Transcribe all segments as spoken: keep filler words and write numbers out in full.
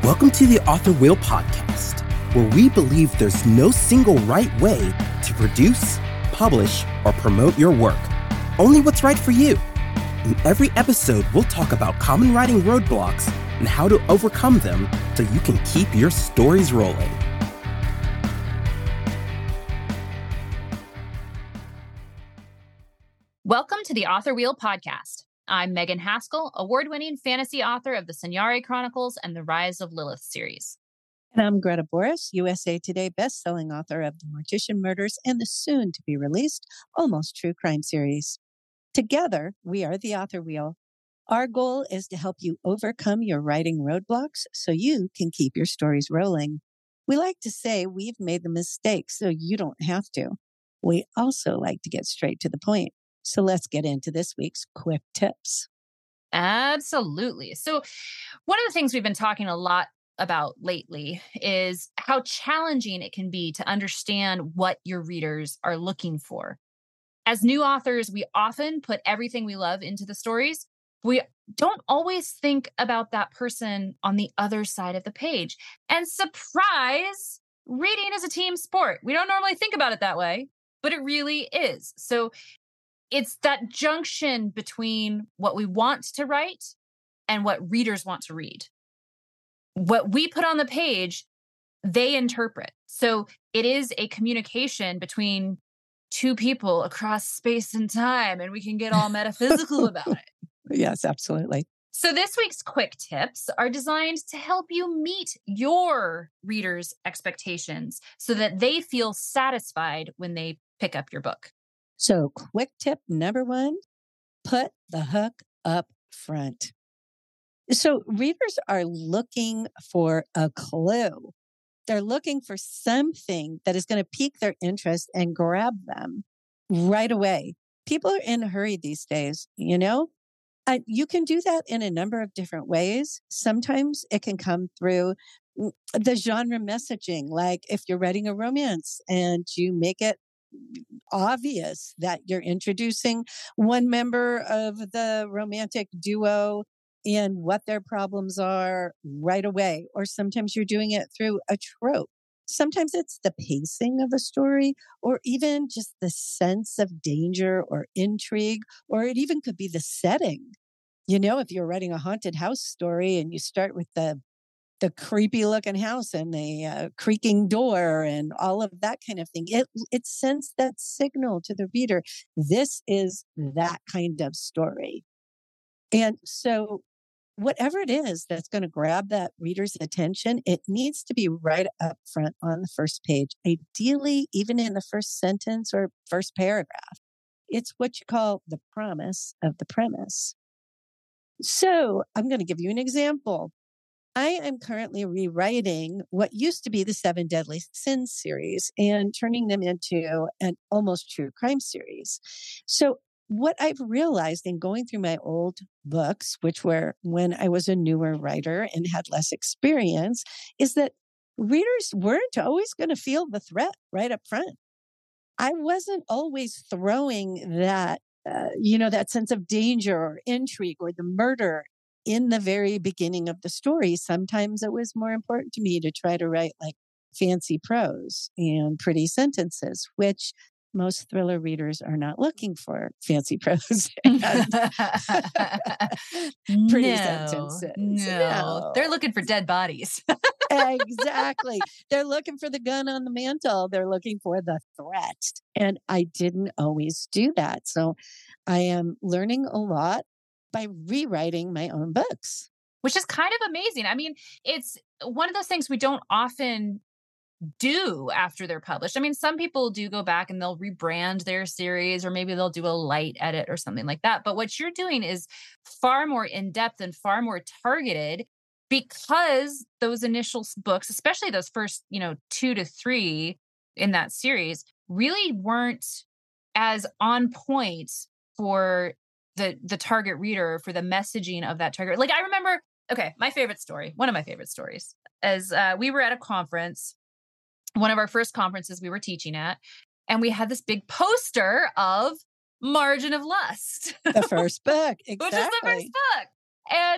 Welcome to the Author Wheel Podcast, where we believe there's no single right way to produce, publish, or promote your work. Only what's right for you. In every episode, we'll talk about common writing roadblocks and how to overcome them so you can keep your stories rolling. Welcome to the Author Wheel Podcast. I'm Megan Haskell, award-winning fantasy author of the Sanyari Chronicles and the Rise of Lilith series. And I'm Greta Boris, U S A Today bestselling author of The Mortician Murders and the soon-to-be-released Almost True Crime series. Together, we are the Author Wheel. Our goal is to help you overcome your writing roadblocks so you can keep your stories rolling. We like to say we've made the mistake so you don't have to. We also like to get straight to the point. So let's get into this week's quick tips. Absolutely. So one of the things we've been talking a lot about lately is how challenging it can be to understand what your readers are looking for. As new authors, we often put everything we love into the stories. We don't always think about that person on the other side of the page. And surprise, reading is a team sport. We don't normally think about it that way, but it really is. So it's that junction between what we want to write and what readers want to read. What we put on the page, they interpret. So it is a communication between two people across space and time, and we can get all metaphysical about it. Yes, absolutely. So this week's quick tips are designed to help you meet your readers' expectations so that they feel satisfied when they pick up your book. So quick tip number one, put the hook up front. So readers are looking for a clue. They're looking for something that is going to pique their interest and grab them right away. People are in a hurry these days, you know? Uh, you can do that in a number of different ways. Sometimes it can come through the genre messaging, like if you're writing a romance and you make it obvious that you're introducing one member of the romantic duo and what their problems are right away. Or sometimes you're doing it through a trope. Sometimes it's the pacing of a story, or even just the sense of danger or intrigue, or it even could be the setting. You know, if you're writing a haunted house story and you start with the the creepy looking house and the uh, creaking door and all of that kind of thing. It, it sends that signal to the reader. This is that kind of story. And so whatever it is that's going to grab that reader's attention, it needs to be right up front on the first page, ideally even in the first sentence or first paragraph. It's what you call the promise of the premise. So I'm going to give you an example. I am currently rewriting what used to be the Seven Deadly Sins series and turning them into an Almost True Crime series. So what I've realized in going through my old books, which were when I was a newer writer and had less experience, is that readers weren't always going to feel the threat right up front. I wasn't always throwing that, uh, you know, that sense of danger or intrigue or the murder in the very beginning of the story. Sometimes it was more important to me to try to write like fancy prose and pretty sentences, which most thriller readers are not looking for fancy prose and pretty no, sentences. No. no, they're looking for dead bodies. Exactly. They're looking for the gun on the mantle. They're looking for the threat. And I didn't always do that. So I am learning a lot by rewriting my own books. Which is kind of amazing. I mean, it's one of those things we don't often do after they're published. I mean, some people do go back and they'll rebrand their series, or maybe they'll do a light edit or something like that. But what you're doing is far more in-depth and far more targeted, because those initial books, especially those first, you know, two to three in that series, really weren't as on point for the the target reader, for the messaging of that target. Like I remember, okay, my favorite story, one of my favorite stories, is uh, we were at a conference, one of our first conferences we were teaching at, and we had this big poster of Margin of Lust. The first book, exactly. Which is the first book. And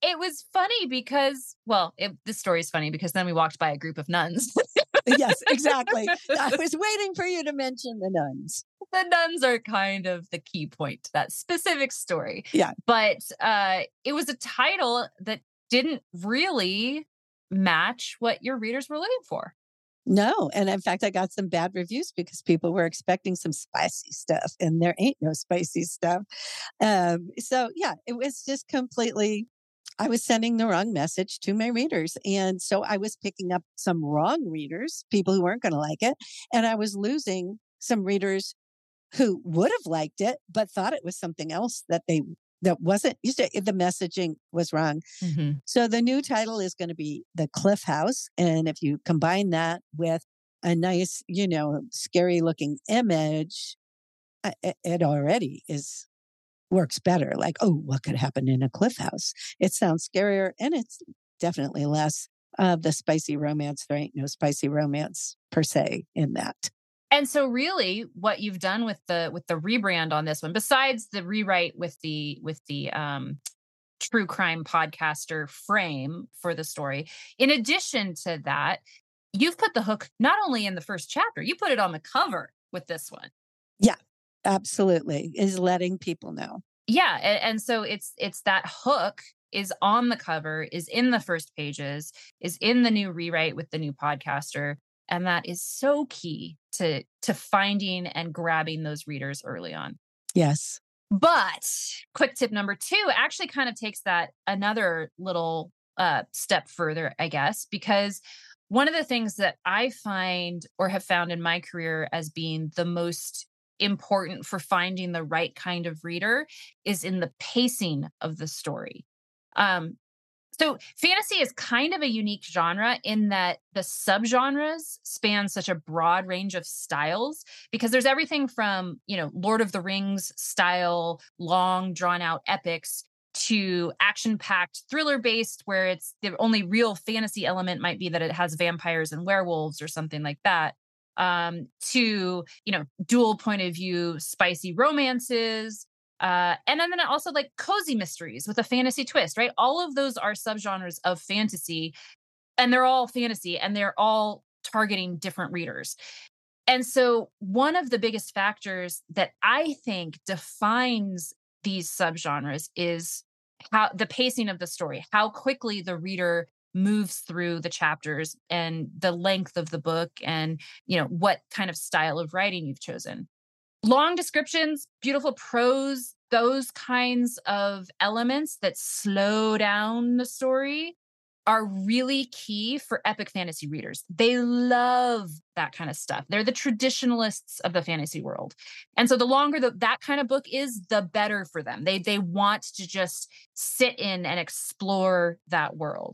it was funny because, well, it, this story is funny because then we walked by a group of nuns. Yes, exactly. I was waiting for you to mention the nuns. The nuns are kind of the key point to that specific story. Yeah. But uh, it was a title that didn't really match what your readers were looking for. No. And in fact, I got some bad reviews because people were expecting some spicy stuff and there ain't no spicy stuff. Um, so yeah, it was just completely, I was sending the wrong message to my readers. And so I was picking up some wrong readers, people who weren't going to like it. And I was losing some readers who would have liked it, but thought it was something else that they that wasn't, you said the messaging was wrong. Mm-hmm. So the new title is going to be The Cliff House. And if you combine that with a nice, you know, scary looking image, it, it already is works better. Like, oh, what could happen in a cliff house? It sounds scarier and it's definitely less of the spicy romance. There ain't no spicy romance per se in that. And so really what you've done with the with the rebrand on this one, besides the rewrite with the with the um, true crime podcaster frame for the story, in addition to that, you've put the hook not only in the first chapter, you put it on the cover with this one. Yeah, absolutely. Is letting people know. Yeah. And, and so it's it's that hook is on the cover, is in the first pages, is in the new rewrite with the new podcaster. And that is so key to, to finding and grabbing those readers early on. Yes. But quick tip number two actually kind of takes that another little uh, step further, I guess, because one of the things that I find or have found in my career as being the most important for finding the right kind of reader is in the pacing of the story. Um, So fantasy is kind of a unique genre in that the subgenres span such a broad range of styles because there's everything from, you know, Lord of the Rings style, long drawn out epics to action-packed thriller-based where it's the only real fantasy element might be that it has vampires and werewolves or something like that. Um, to, you know, dual point of view, spicy romances, Uh, and then also like cozy mysteries with a fantasy twist, right? All of those are subgenres of fantasy and they're all fantasy and they're all targeting different readers. And so one of the biggest factors that I think defines these subgenres is how the pacing of the story, how quickly the reader moves through the chapters and the length of the book and, you know, what kind of style of writing you've chosen. Long descriptions, beautiful prose, those kinds of elements that slow down the story are really key for epic fantasy readers. They love that kind of stuff. They're the traditionalists of the fantasy world. And so the longer the, that kind of book is, the better for them. They, they want to just sit in and explore that world.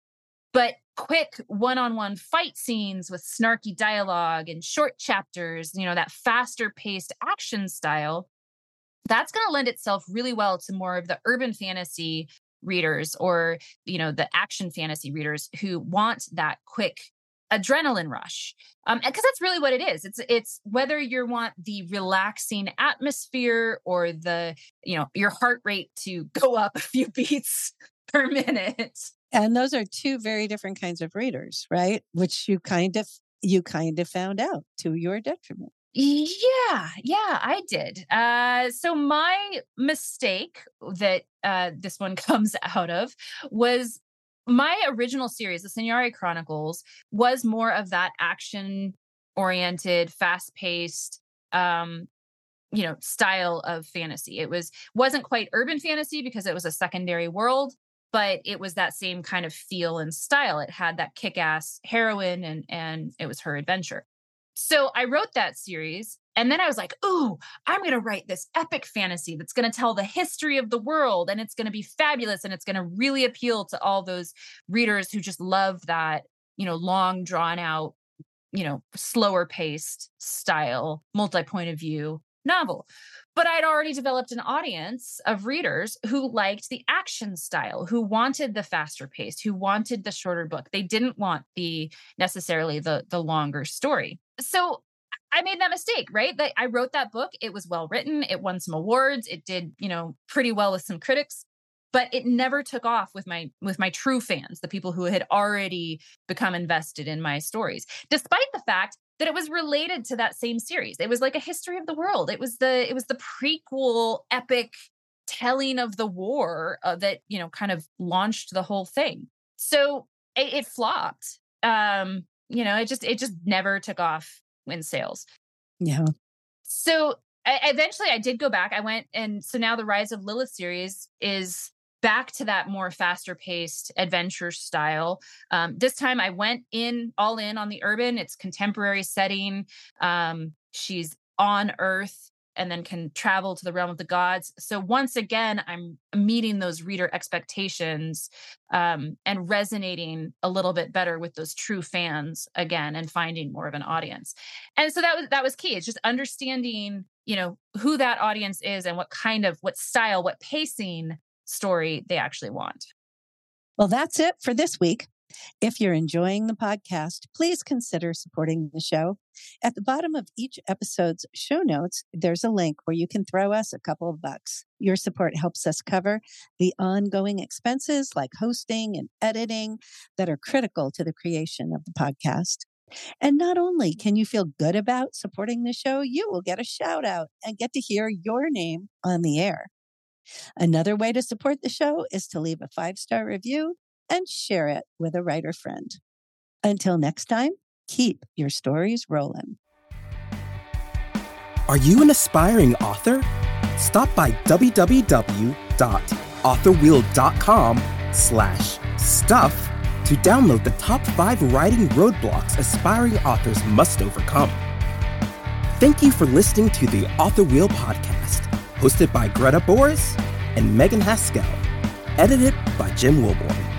But quick one-on-one fight scenes with snarky dialogue and short chapters, you know, that faster paced action style, that's going to lend itself really well to more of the urban fantasy readers or, you know, the action fantasy readers who want that quick adrenaline rush. Um, because that's really what it is. It's, it's whether you want the relaxing atmosphere or the, you know, your heart rate to go up a few beats per minute. And those are two very different kinds of readers, right? Which you kind of you kind of found out to your detriment. Yeah, yeah, I did. Uh, so my mistake that uh, this one comes out of was my original series, the Seniari Chronicles, was more of that action-oriented, fast-paced, um, you know, style of fantasy. It was wasn't quite urban fantasy because it was a secondary world. But it was that same kind of feel and style. It had that kick-ass heroine and, and it was her adventure. So I wrote that series and then I was like, ooh, I'm going to write this epic fantasy that's going to tell the history of the world and it's going to be fabulous and it's going to really appeal to all those readers who just love that, you know, long drawn out, you know, slower paced style, multi-point of view novel. But I'd already developed an audience of readers who liked the action style, who wanted the faster pace, who wanted the shorter book. They didn't want the necessarily the, the longer story. So I made that mistake, right? That I wrote that book. It was well written. It won some awards. It did, you know, pretty well with some critics. but it never took off with my with my true fans, the people who had already become invested in my stories, despite the fact that it was related to that same series. It was like a history of the world. It was the it was the prequel epic telling of the war uh, that, you know, kind of launched the whole thing. So it, it flopped. Um, you know, it just it just never took off in sales. Yeah. So I, eventually I did go back. I went, and so now the Rise of Lilith series is back to that more faster paced adventure style. Um, this time I went in all in on the urban. It's contemporary setting. Um, she's on Earth and then can travel to the realm of the gods. So once again, I'm meeting those reader expectations um, and resonating a little bit better with those true fans again, and finding more of an audience. And so that was that was key. It's just understanding, you know, who that audience is and what kind of, what style, what pacing story they actually want. Well, that's it for this week. If you're enjoying the podcast, please consider supporting the show. At the bottom of each episode's show notes, there's a link where you can throw us a couple of bucks. Your support helps us cover the ongoing expenses like hosting and editing that are critical to the creation of the podcast. And not only can you feel good about supporting the show, you will get a shout out and get to hear your name on the air. Another way to support the show is to leave a five-star review and share it with a writer friend. Until next time, keep your stories rolling. Are you an aspiring author? Stop by www.authorwheel.com slash stuff to download the top five writing roadblocks aspiring authors must overcome. Thank you for listening to the Author Wheel podcast, hosted by Greta Boris and Megan Haskell, edited by Jim Wilborn.